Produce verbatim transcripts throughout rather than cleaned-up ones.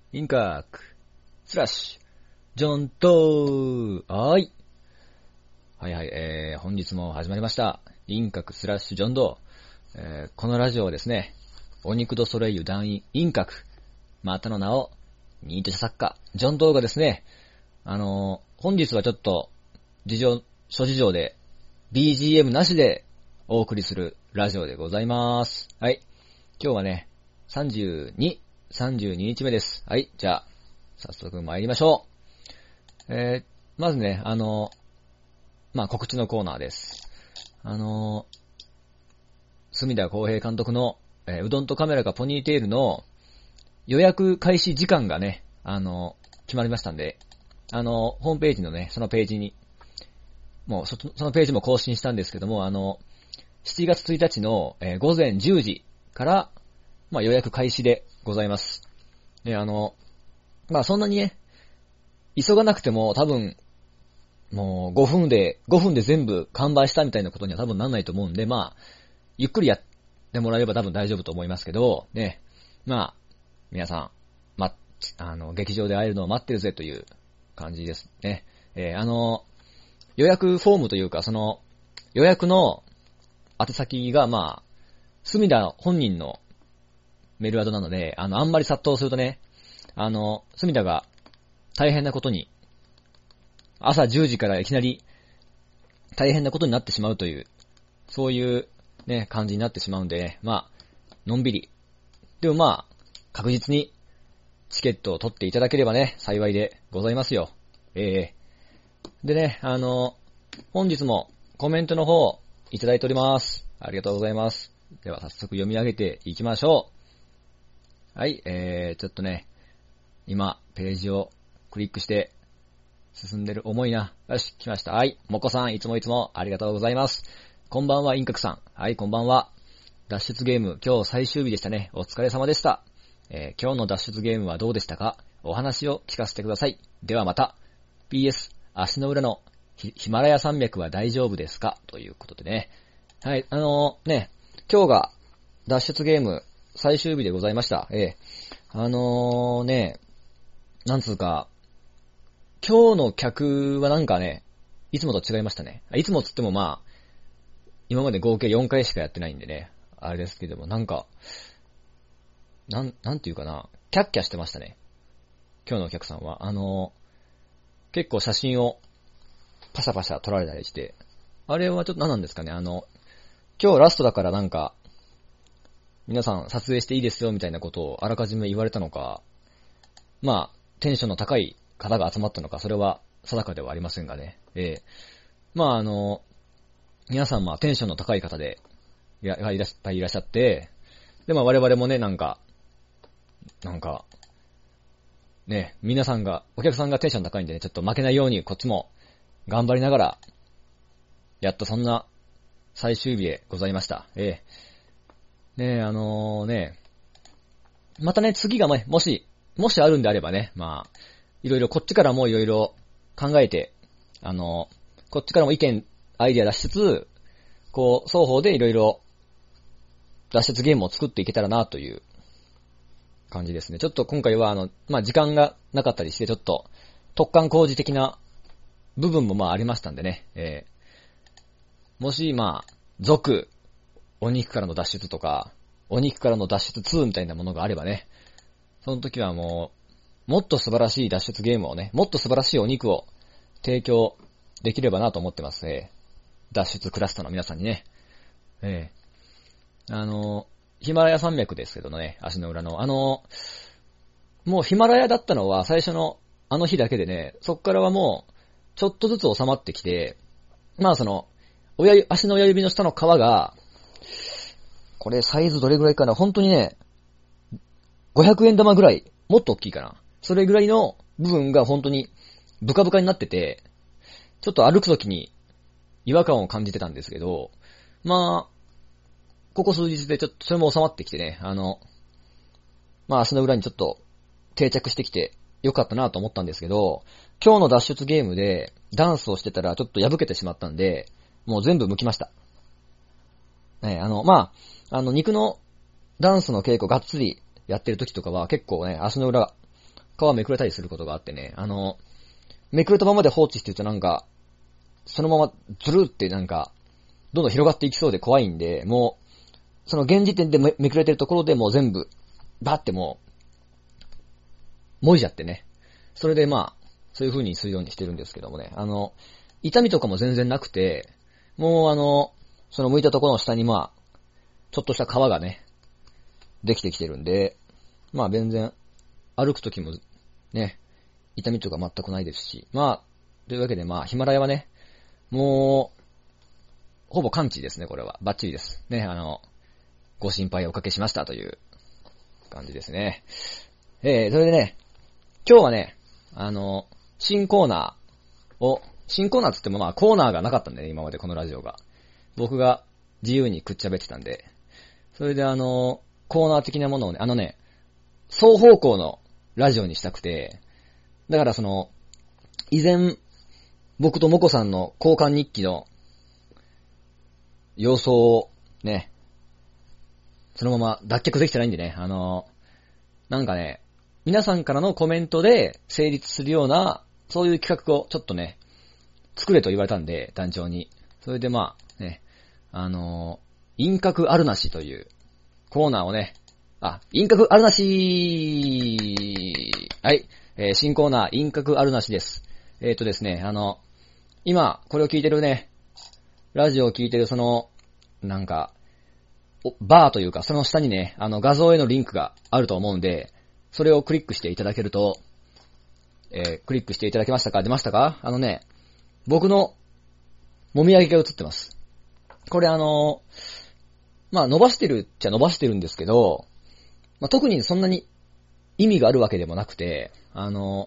インカーク、スラッシュ、ジョントー、はーい。はいはい、えー、本日も始まりました。インカクスラッシュジョンドー。えー、このラジオはですね、お肉ドソレイユ団員インカク、またの名を、ニート社作家、ジョンドーがですね、あのー、本日はちょっと、事情、諸事情で、ビージーエム なしでお送りするラジオでございます。はい。今日はね、さんじゅうに、さんじゅうににちめです。はい。じゃあ、早速参りましょう。えー、まずね、あのー、まあ、告知のコーナーです。あのー、隅田公平監督の、えー、うどんとカメラがポニーテールの予約開始時間がね、あのー、決まりましたんで、あのー、ホームページのね、そのページに、もうそ、そのページも更新したんですけども、あの、しちがつついたちの、えー、午前じゅうじから、まあ、予約開始でございます。で、あの、まあ、そんなにね、急がなくても多分、もうごふんで、ごふんで全部完売したみたいなことには多分なんないと思うんで、まあ、ゆっくりやってもらえれば多分大丈夫と思いますけど、ね、まあ、皆さん、ま、あの、劇場で会えるのを待ってるぜという感じですね。えー、あの、予約フォームというか、その、予約の宛先が、まあ、隅田本人のメールアドなので、あの、あんまり殺到するとね、あの、隅田が大変なことに、朝じゅうじからいきなり大変なことになってしまうという、そういうね、感じになってしまうんで、ね、まあ、のんびり。でもまあ、確実にチケットを取っていただければね、幸いでございますよ。ええー。でね、あの、本日もコメントの方いただいております。ありがとうございます。では早速読み上げていきましょう。はい、えー、ちょっとね、今、ページをクリックして、進んでる重いな。よし、来ました。はい。もこさん、いつもいつもありがとうございます。こんばんは、インカクさん。はい、こんばんは。脱出ゲーム、今日最終日でしたね。お疲れ様でした。えー、今日の脱出ゲームはどうでしたか？お話を聞かせてください。ではまた。ピーエス、足の裏のヒ, ヒマラヤ山脈は大丈夫ですか？ということでね。はい、あのー、ね、今日が脱出ゲーム最終日でございました。えー、あのー、ね、なんつうか、今日の客はなんかね、いつもと違いましたね。いつもつってもまあ、今まで合計よんかいしかやってないんでね、あれですけども、なんか、なん、なんていうかな、キャッキャしてましたね。今日のお客さんは。あの、結構写真をパシャパシャ撮られたりして、あれはちょっと何なんですかね、あの、今日ラストだからなんか、皆さん撮影していいですよみたいなことをあらかじめ言われたのか、まあ、テンションの高い方が集まったのか、それは定かではありませんがね。ええー、まああの、皆さんまあテンションの高い方で、いら、いらっしゃいらっしゃって、でまあ我々もね、なんか、なんか、ね、皆さんが、お客さんがテンション高いんでね、ちょっと負けないようにこっちも頑張りながら、やっとそんな最終日でございました。ええー、ねあのー、ね、またね、次がね、もし、もしあるんであればね、まあ、いろいろこっちからもいろいろ考えて、あの、こっちからも意見、アイデア出しつつ、こう、双方でいろいろ脱出ゲームを作っていけたらなという感じですね。ちょっと今回はあの、まあ、時間がなかったりして、ちょっと突貫工事的な部分もまあありましたんでね、えー、もしまあ、続、お肉からの脱出とか、お肉からの脱出ツーみたいなものがあればね、その時はもう、もっと素晴らしい脱出ゲームをね、もっと素晴らしいお肉を提供できればなと思ってますね。脱出クラスターの皆さんにね。ええ。あの、ヒマラヤ山脈ですけどね、足の裏の。あの、もうヒマラヤだったのは最初のあの日だけでね、そっからはもう、ちょっとずつ収まってきて、まあその、親、足の親指の下の皮が、これサイズどれぐらいかな、本当にね、ごひゃくえん玉ぐらい、もっと大きいかな。それぐらいの部分が本当にブカブカになってて、ちょっと歩くときに違和感を感じてたんですけど、まあ、ここ数日でちょっとそれも収まってきてね、あの、まあ足の裏にちょっと定着してきてよかったなと思ったんですけど、今日の脱出ゲームでダンスをしてたらちょっと破けてしまったんで、もう全部剥きました。ね、あの、まあ、あの肉のダンスの稽古がっつりやってる時とかは結構ね、足の裏皮めくれたりすることがあってね、あの、めくれたままで放置してるとなんか、そのままズルってなんか、どんどん広がっていきそうで怖いんで、もう、その現時点でめめくれてるところでもう全部、バってもう、もいじゃってね。それでまあ、そういう風にするようにしてるんですけどもね。あの、痛みとかも全然なくて、もうあの、その剥いたところの下にまあ、ちょっとした皮がね、できてきてるんで、まあ全然、歩くときもね、痛みとか全くないですし、まあ、というわけでまあ、ヒマラヤはね、もう、ほぼ完治ですね、これは。バッチリです。ね、あの、ご心配おかけしましたという感じですね。えー、それでね、今日はね、あの、新コーナーを、新コーナーつってもまあコーナーがなかったんでね、今までこのラジオが。僕が自由にくっちゃべってたんで。それであの、コーナー的なものをね、あのね、双方向のラジオにしたくて、だからその、以前、僕とモコさんの交換日記の様相をね、そのまま脱却できてないんでね、あの、なんかね、皆さんからのコメントで成立するような、そういう企画をちょっとね、作れと言われたんで、団長に。それでまあ、ね、あの、陰角あるなしというコーナーをね、あ、陰角あるなしはい、えー、新コーナー、陰角あるなしです。えっとですね、あの、今、これを聞いてるね、ラジオを聞いてるその、なんか、バーというか、その下にね、あの画像へのリンクがあると思うんで、それをクリックしていただけると、えー、クリックしていただけましたか？出ましたか？あのね、僕のもみあげが映ってます。これあの、まあ伸ばしてるっちゃ伸ばしてるんですけど、まあ特にそんなに意味があるわけでもなくて、あの、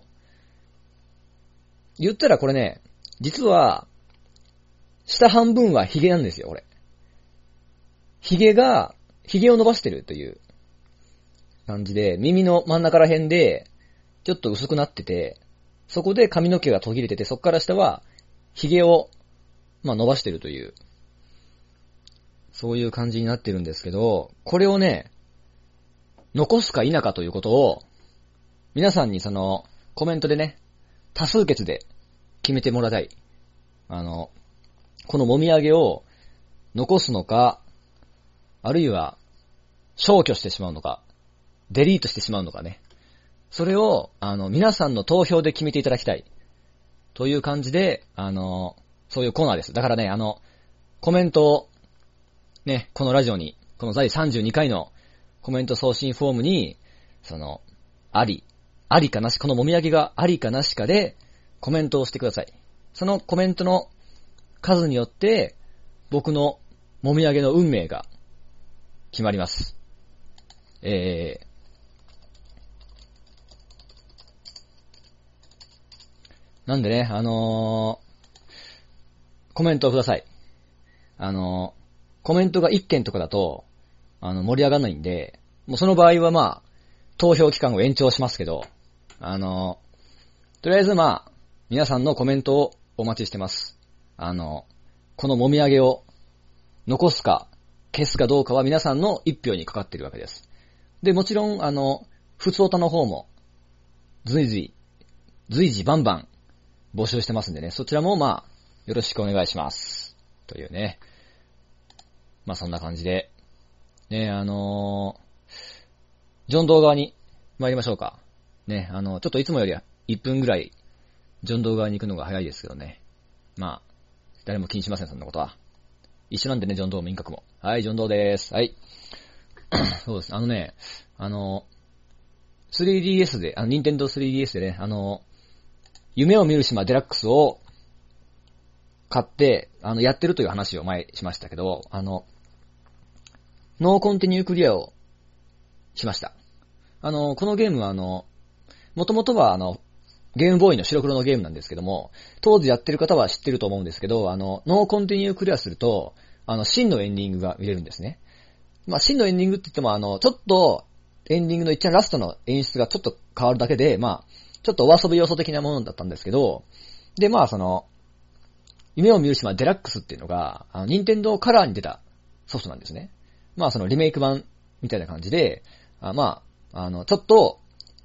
言ったらこれね、実は、下半分はヒゲなんですよ、これ。ヒゲが、ヒゲを伸ばしてるという感じで、耳の真ん中ら辺で、ちょっと薄くなってて、そこで髪の毛が途切れてて、そこから下は、ヒゲを、まあ伸ばしてるという、そういう感じになってるんですけど、これをね、残すか否かということを、皆さんにその、コメントでね、多数決で決めてもらいたい。あの、このもみあげを残すのか、あるいは消去してしまうのか、デリートしてしまうのかね。それを、あの、皆さんの投票で決めていただきたい。という感じで、あの、そういうコーナーです。だからね、あの、コメントを、ね、このラジオに、このだいさんじゅうにかいのコメント送信フォームに、その、あり、ありかなし、このもみあげがありかなしかでコメントをしてください。そのコメントの数によって、僕のもみあげの運命が決まります。えー、なんでね、あのー、コメントをください。あのー、コメントがいっけんとかだと、あの、盛り上がらないんで、もうその場合はまあ、投票期間を延長しますけど、あのー、とりあえずまあ、皆さんのコメントをお待ちしてます。あのー、このもみあげを残すか、消すかどうかは皆さんの一票にかかっているわけです。で、もちろん、あの、ふつおたの方も、随時、随時バンバン募集してますんでね、そちらもまあ、よろしくお願いします。というね。まあそんな感じで、ね、あのー、ジョン動側に参りましょうか。ね、あの、ちょっといつもよりはいっぷんぐらい、ジョン動側に行くのが早いですけどね。まあ、誰も気にしません、そんなことは。一緒なんでね、ジョン動も民格も。はい、ジョン動でーす。はい。そうです。あのね、あの、スリーディーエス で、あの、ニンテンドー スリーディーエス でね、あの、夢を見る島デラックスを買って、あの、やってるという話を前しましたけど、あの、ノーコンティニュークリアをしました。あの、このゲームはあの、もともとはあの、ゲームボーイの白黒のゲームなんですけども、当時やってる方は知ってると思うんですけど、あの、ノーコンティニュークリアすると、あの、真のエンディングが見れるんですね。まあ、真のエンディングって言っても、あの、ちょっと、エンディングの一番ラストの演出がちょっと変わるだけで、まあ、ちょっとお遊び要素的なものだったんですけど、で、まあ、その、夢を見る島デラックスっていうのが、あの、ニンテンドーカラーに出たソフトなんですね。まあ、そのリメイク版みたいな感じで、あまあ、あの、ちょっと、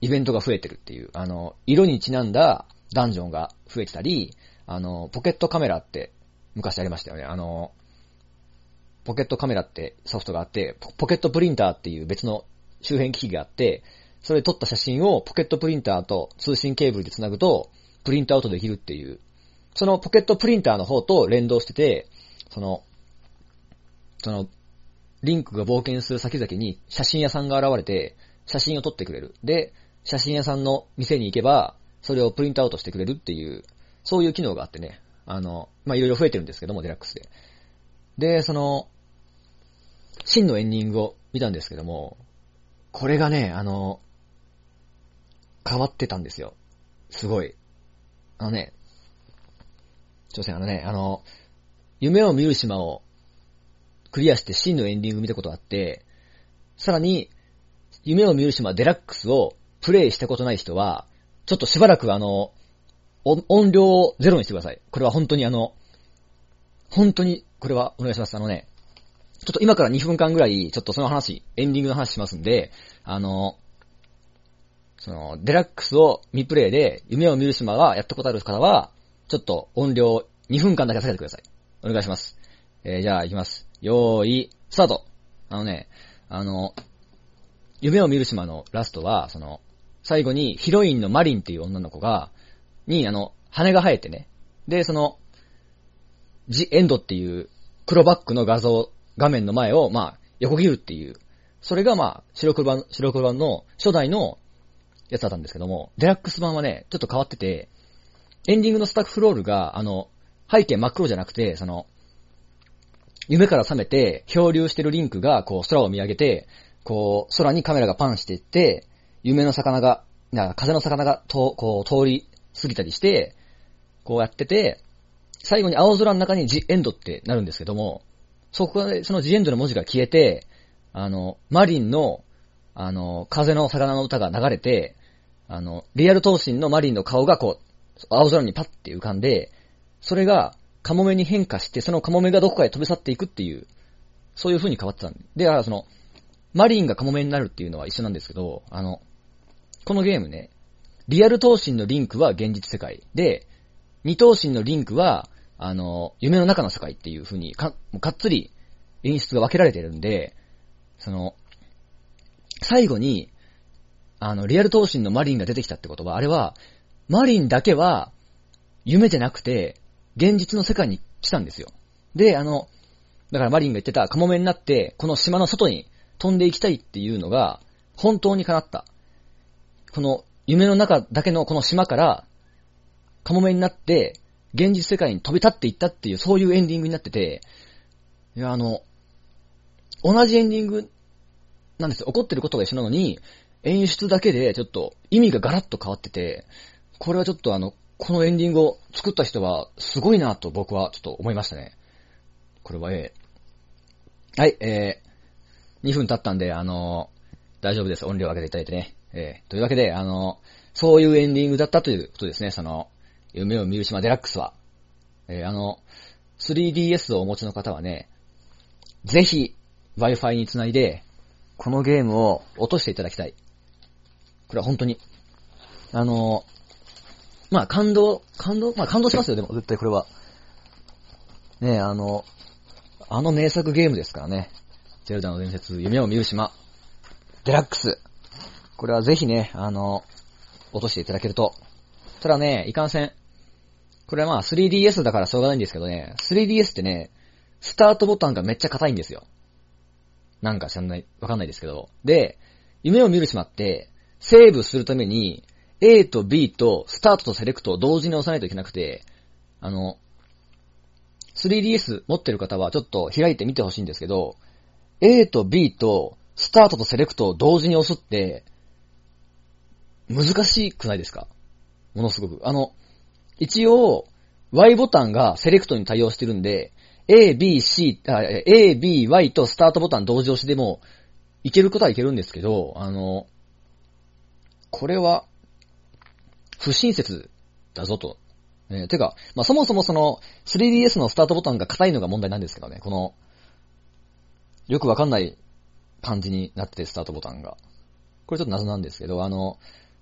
イベントが増えてるっていう、あの、色にちなんだダンジョンが増えてたり、あの、ポケットカメラって昔ありましたよね。あの、ポケットカメラってソフトがあって、ポケットプリンターっていう別の周辺機器があって、それで撮った写真をポケットプリンターと通信ケーブルで繋ぐと、プリントアウトできるっていう、そのポケットプリンターの方と連動してて、その、その、リンクが冒険する先々に写真屋さんが現れて、写真を撮ってくれる。で、写真屋さんの店に行けば、それをプリントアウトしてくれるっていう、そういう機能があってね、あの、まあ、いろいろ増えてるんですけども、デラックスで。で、その、真のエンディングを見たんですけども、これがね、あの、変わってたんですよ。すごい。あのね、挑戦あのね、あの、夢を見る島をクリアして真のエンディング見たことがあって、さらに、夢を見る島デラックスをプレイしたことない人は、ちょっとしばらくあの、音量をゼロにしてください。これは本当にあの、本当に、これはお願いします。あのね、ちょっと今からにふんかんぐらい、ちょっとその話、エンディングの話しますんで、あの、その、デラックスを未プレイで、夢を見る島がやったことある方は、ちょっと音量にふんかんだけ下げてください。お願いします。えー、じゃあ行きます。よーい、スタート。あのね、あの、夢を見る島のラストは、その、最後にヒロインのマリンっていう女の子が、に、あの、羽が生えてね。で、その、ジ・エンドっていう黒バックの画像、画面の前を、まあ、横切るっていう。それがまあ、白黒版、白黒版の初代のやつだったんですけども、デラックス版はね、ちょっと変わってて、エンディングのスタッフロールが、あの、背景真っ黒じゃなくて、その、夢から覚めて漂流してるリンクが、こう、空を見上げて、こう、空にカメラがパンしていって、夢の魚が、な風の魚がと、こう、通り過ぎたりして、こうやってて、最後に青空の中にジ・エンドってなるんですけども、そこで、そのジ・エンドの文字が消えて、あの、マリンの、あの、風の魚の歌が流れて、あの、リアル闘神のマリンの顔がこう、青空にパッて浮かんで、それがカモメに変化して、そのカモメがどこかへ飛び去っていくっていう、そういう風に変わってたんで、で、だからその、マリンがカモメになるっていうのは一緒なんですけど、あの、このゲームね、リアル闘神のリンクは現実世界で、二闘神のリンクは、あの、夢の中の世界っていう風にか、かっつり演出が分けられてるんで、その、最後に、あの、リアル闘神のマリンが出てきたってことは、あれは、マリンだけは、夢じゃなくて、現実の世界に来たんですよ。で、あの、だからマリンが言ってたカモメになって、この島の外に飛んでいきたいっていうのが、本当に叶った。この夢の中だけのこの島から、カモメになって、現実世界に飛び立っていったっていう、そういうエンディングになってて、いや、あの、同じエンディングなんですよ。起こってることが一緒なのに、演出だけでちょっと意味がガラッと変わってて、これはちょっとあの、このエンディングを作った人はすごいなと僕はちょっと思いましたね。これはえー、はい、えー、にふん経ったんで、あのー、大丈夫です。音量上げていただいてね。えー、というわけで、あのー、そういうエンディングだったということですね。その、夢を見る島デラックスは。えー、あの、スリーディーエス をお持ちの方はね、ぜひ Wi-Fi につないで、このゲームを落としていただきたい。これは本当に。あの、まあ感動、感動、まあ感動しますよ、でも絶対これは。ねえ、あの、あの名作ゲームですからね。ゼルダの伝説、夢を見る島、デラックス。これはぜひね、あの、落としていただけると。ただね、いかんせん。これはまあ スリーディーエス だからしょうがないんですけどね、スリーディーエス ってね、スタートボタンがめっちゃ硬いんですよ。なんか知らない、わかんないですけど。で、夢を見る島って、セーブするために、A と B とスタートとセレクトを同時に押さないといけなくて、あの、スリーディーエス 持ってる方はちょっと開いてみてほしいんですけど、A と B とスタートとセレクトを同時に押すって、難しくないですか？ものすごく。あの、一応、Y ボタンがセレクトに対応してるんで、A、B、C、A、B、Y とスタートボタン同時押しでも、いけることはいけるんですけど、あの、これは、不親切だぞと。えー、てか、まあ、そもそもその、スリーディーエス のスタートボタンが硬いのが問題なんですけどね、この、よくわかんない感じになってて、スタートボタンが。これちょっと謎なんですけど、あの、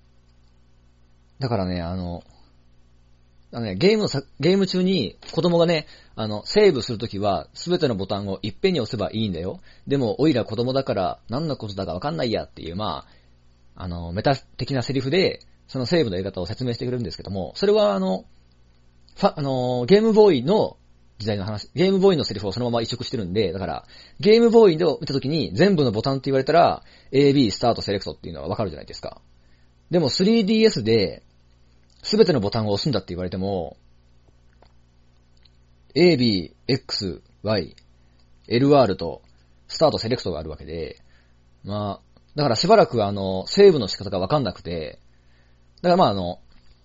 だからね、あの、あのね、ゲームのさ、ゲーム中に子供がね、あの、セーブするときは、すべてのボタンをいっぺんに押せばいいんだよ。でも、おいら子供だから、何のことだかわかんないやっていう、まあ、あの、メタ的なセリフで、そのセーブのやり方を説明してくれるんですけども、それはあの、ファ、あの、ゲームボーイの時代の話、ゲームボーイのセリフをそのまま移植してるんで、だから、ゲームボーイを見たときに全部のボタンって言われたら、A、B、スタート、セレクトっていうのはわかるじゃないですか。でも スリーディーエス で、すべてのボタンを押すんだって言われても、A、B、X、Y、エルアール と、スタート、セレクトがあるわけで、まあ、だからしばらくあの、セーブの仕方がわかんなくて、だからまああの、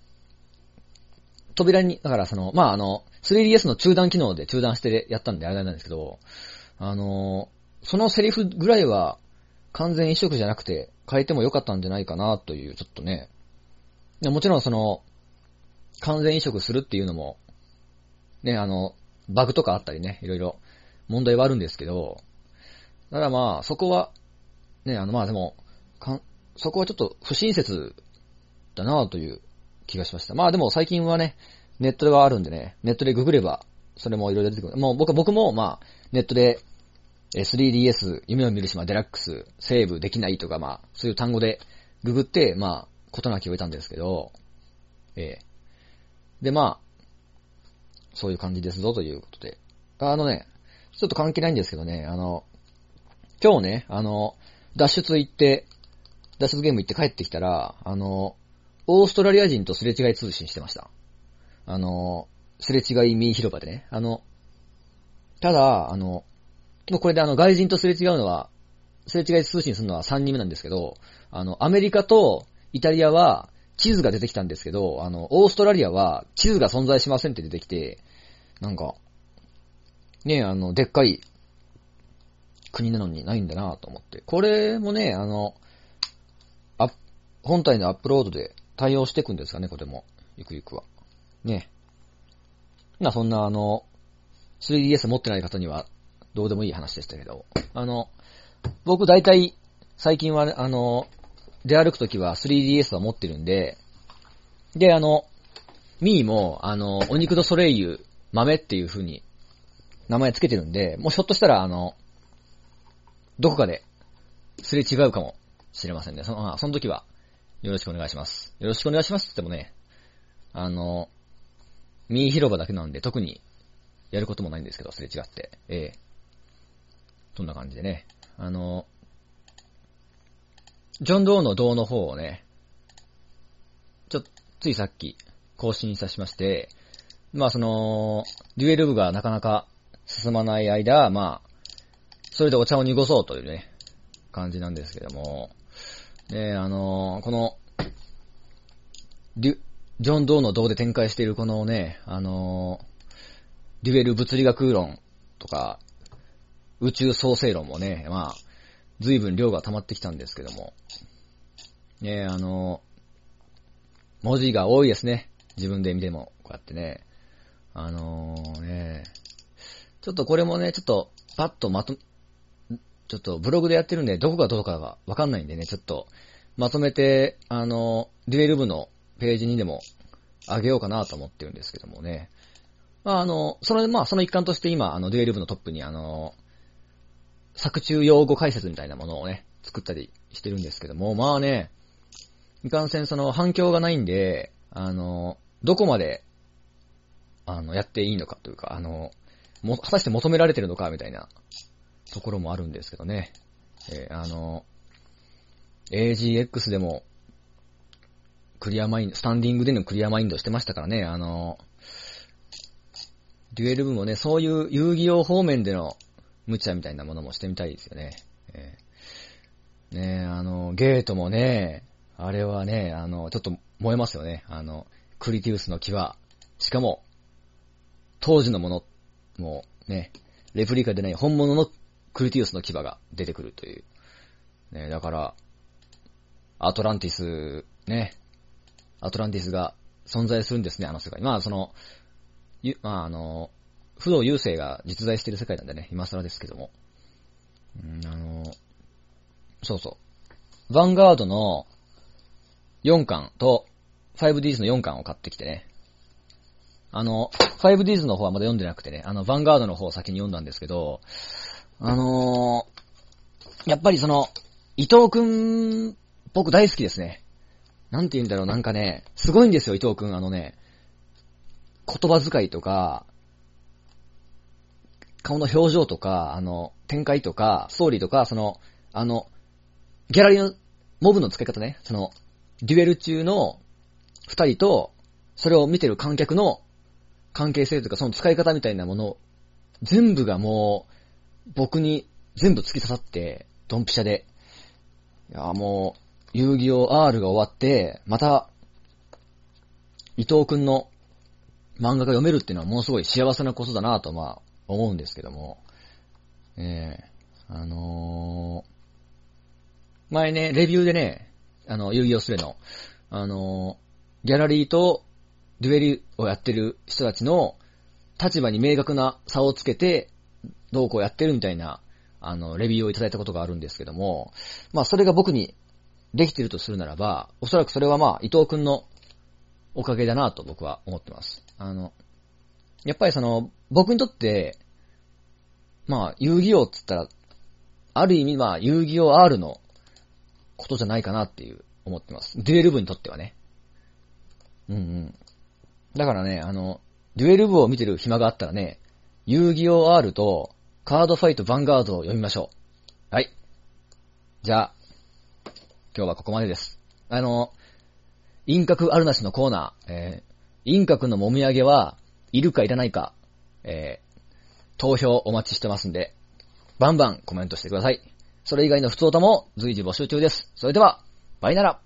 扉に、だからその、まああの、スリーディーエス の中断機能で中断してやったんであれなんですけど、あの、そのセリフぐらいは完全移植じゃなくて変えてもよかったんじゃないかなという、ちょっとね、もちろんその、完全移植するっていうのも、ね、あの、バグとかあったりね、いろいろ問題はあるんですけど、だからまあ、そこは、ね、あのまあでも、かんそこはちょっと不親切だなという気がしました。まあでも最近はね、ネットがあるんでね、ネットでググれば、それもいろいろ出てくる。もう僕僕もまあ、ネットで、スリーディーエス、夢を見る島、デラックス、セーブできないとかまあ、そういう単語でググって、まあ、ことなきを得たんですけど、ええ。でまあ、そういう感じですぞということで。あのね、ちょっと関係ないんですけどね、あの、今日ね、あの、脱出行って、脱出ゲーム行って帰ってきたら、あの、オーストラリア人とすれ違い通信してました。あの、すれ違いミー広場でね。あの、ただ、あの、これであの、外人とすれ違うのは、すれ違い通信するのはさんにんめなんですけど、あの、アメリカとイタリアは地図が出てきたんですけど、あの、オーストラリアは地図が存在しませんって出てきて、なんか、ね、あの、でっかい国なのにないんだなと思って。これもね、あの、あ、本体のアップロードで対応していくんですかね、これも。ゆくゆくは。ね。まあそんなあの、スリーディーエス 持ってない方にはどうでもいい話でしたけど、あの、僕大体最近はあの、出歩くときは スリーディーエス は持ってるんで、であの、ミーもあの、お肉ドソレイユ豆っていう風に名前つけてるんで、もうひょっとしたらあの、どこかですれ違うかもしれませんね。その、まあ、その時はよろしくお願いします。よろしくお願いしますって言ってもね、あの、ミー広場だけなんで特にやることもないんですけど、すれ違って。ええ。そんな感じでね。あの、ジョン・ドーの銅の方をね、ちょっと、ついさっき更新さしまして、まあその、デュエル部がなかなか進まない間、まあ、それでお茶を濁そうというね、感じなんですけども、ね、あの、この、デュ、ジョン・ドーの銅で展開しているこのね、あの、デュエル物理学論とか、宇宙創生論もね、まあ、随分量が溜まってきたんですけども、ね、あの、文字が多いですね。自分で見ても、こうやってね。あのー、ね、ちょっとこれもね、ちょっと、パッとまと、ちょっとブログでやってるんで、どこがどこかがわかんないんでね、ちょっと、まとめて、あの、デュエル部のページにでもあげようかなと思ってるんですけどもね。まあ、あの、その、まあ、その一環として今、あの、デュエル部のトップに、あの、作中用語解説みたいなものをね、作ったりしてるんですけども、まあね、いかんせんその反響がないんで、あの、どこまで、あの、やっていいのかというか、あの、も、果たして求められてるのかみたいなところもあるんですけどね。えー、あの、エージーエックス でも、クリアマインド、スタンディングでのクリアマインドしてましたからね、あの、デュエル部もね、そういう遊戯王方面での無茶みたいなものもしてみたいですよね。えー、ねあの、ゲートもね、あれはね、あの、ちょっと燃えますよね。あの、クリティウスの牙。しかも、当時のもの、もうね、レプリカでない本物のクリティウスの牙が出てくるという。ね、だから、アトランティス、ね、アトランティスが存在するんですね、あの世界。まあ、その、ゆ、まあ、あの、不動優勢が実在している世界なんでね、今更ですけども。うん、あの、そうそう。ヴァンガードのよんかんと、 ファイブディーズ のよんかんを買ってきてね。あの、ファイブディーズ の方はまだ読んでなくてね、あの、ヴァンガードの方を先に読んだんですけど、あのー、やっぱりその、伊藤くん、僕大好きですね。なんて言うんだろう、なんかね、すごいんですよ、伊藤くん。あのね、言葉遣いとか、顔の表情とか、あの、展開とか、ストーリーとか、その、あの、ギャラリーの、モブの使い方ね、その、デュエル中の二人と、それを見てる観客の関係性とか、その使い方みたいなもの、全部がもう、僕に全部突き刺さって、ドンピシャで。いや、もう、遊戯王 アール が終わって、また、伊藤くんの漫画が読めるっていうのはものすごい幸せなことだなと、まあ、思うんですけども。ええー、あのー、前ね、レビューでね、あの、遊戯王スレの、あのー、ギャラリーとデュエルをやってる人たちの立場に明確な差をつけて、どうこうやってるみたいな、あの、レビューをいただいたことがあるんですけども、まあ、それが僕にできてるとするならば、おそらくそれはまあ、伊藤くんのおかげだなと僕は思ってます。あの、やっぱりその、僕にとって、まあ、遊戯王って言ったら、ある意味まあ、遊戯王 アール のことじゃないかなっていう思ってます。デュエル部にとってはね。うんうん。だからね、あの、デュエル部を見てる暇があったらね、遊戯王 アール とカードファイトヴァンガードを読みましょう。はい。じゃあ、今日はここまでです。あの、陰角あるなしのコーナー、えー、陰角のもみあげはいるかいらないか、えー、投票お待ちしてますんで、バンバンコメントしてください。それ以外の普通歌も随時募集中です。それでは、バイナラ。